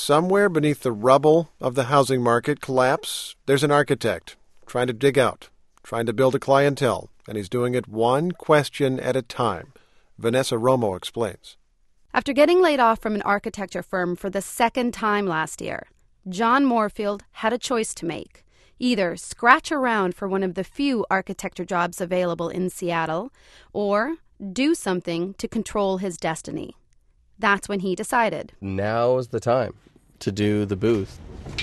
somewhere beneath the rubble of the housing market collapse, there's an architect trying to dig out, trying to build a clientele, and he's doing it one question at a time. Vanessa Romo explains. After getting laid off from an architecture firm for the second time last year, John Moorfield had a choice to make. Either scratch around for one of the few architecture jobs available in Seattle, or do something to control his destiny. That's when he decided. Now is the time to do the booth.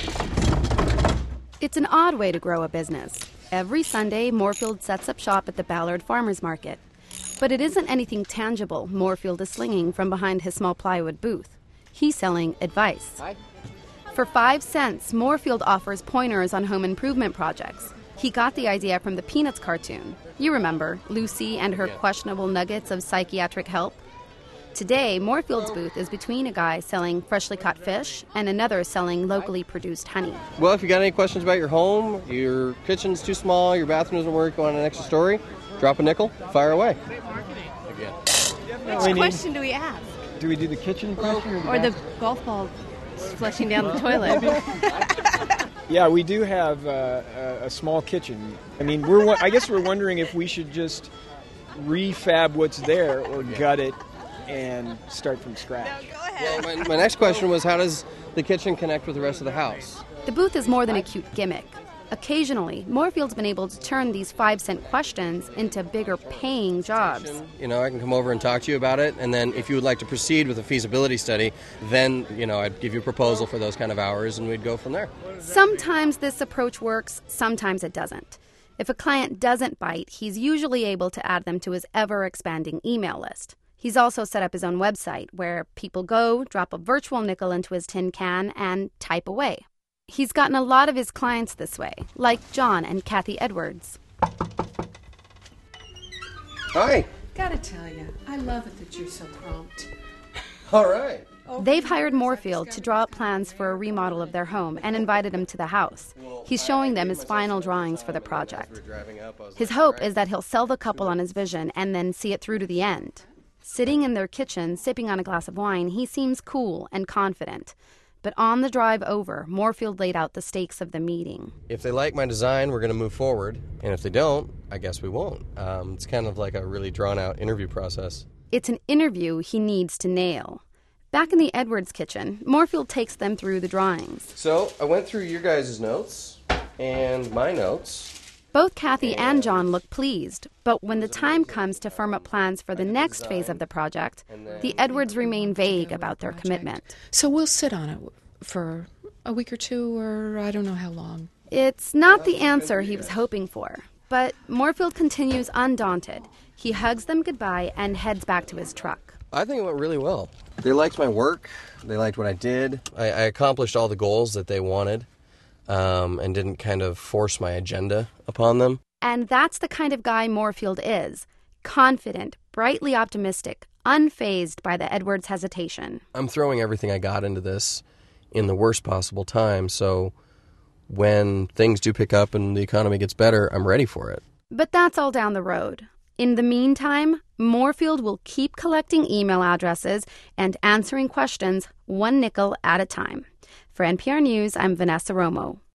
It's an odd way to grow a business. Every Sunday, Moorfield sets up shop at the Ballard Farmers Market. But it isn't anything tangible Moorfield is slinging from behind his small plywood booth. He's selling advice. Hi. For 5 cents, Moorfield offers pointers on home improvement projects. He got the idea from the Peanuts cartoon. You remember, Lucy and her questionable nuggets of psychiatric help? Today, Moorfield's booth is between a guy selling freshly caught fish and another selling locally produced honey. Well, if you got any questions about your home, your kitchen's too small, your bathroom doesn't work, you want an extra story, drop a nickel, fire away. Again. Which question do we ask? Do we do the kitchen question or the golf ball flushing down the toilet? Yeah, we do have a small kitchen. I mean, I guess we're wondering if we should just refab what's there or gut it and start from scratch. No, go ahead. Well, my next question was, how does the kitchen connect with the rest of the house? The booth is more than a cute gimmick. Occasionally, Moorfield's been able to turn these 5-cent questions into bigger paying jobs. You know, I can come over and talk to you about it, and then if you would like to proceed with a feasibility study, then, I'd give you a proposal for those kind of hours, and we'd go from there. Sometimes this approach works, sometimes it doesn't. If a client doesn't bite, he's usually able to add them to his ever-expanding email list. He's also set up his own website where people go, drop a virtual nickel into his tin can, and type away. He's gotten a lot of his clients this way, like John and Kathy Edwards. Hi. Gotta tell you, I love it that you're so prompt. All right. They've hired Moorfield to draw up plans for a remodel of their home and invited him to the house. He's showing them his final drawings for the project. His hope is that he'll sell the couple on his vision and then see it through to the end. Sitting in their kitchen, sipping on a glass of wine, he seems cool and confident. But on the drive over, Moorfield laid out the stakes of the meeting. If they like my design, we're going to move forward. And if they don't, I guess we won't. It's kind of like a really drawn-out interview process. It's an interview he needs to nail. Back in the Edwards kitchen, Moorfield takes them through the drawings. So I went through your guys' notes and my notes. Both Kathy and John look pleased, but when the time comes to firm up plans for the next phase of the project, the Edwards remain vague about their commitment. So we'll sit on it for a week or two, or I don't know how long. It's not the answer he was hoping for, but Moorfield continues undaunted. He hugs them goodbye and heads back to his truck. I think it went really well. They liked my work. They liked what I did. I accomplished all the goals that they wanted. And didn't kind of force my agenda upon them. And that's the kind of guy Moorfield is. Confident, brightly optimistic, unfazed by the Edwards hesitation. I'm throwing everything I got into this in the worst possible time, so when things do pick up and the economy gets better, I'm ready for it. But that's all down the road. In the meantime, Moorfield will keep collecting email addresses and answering questions 1 nickel at a time. For NPR News, I'm Vanessa Romo.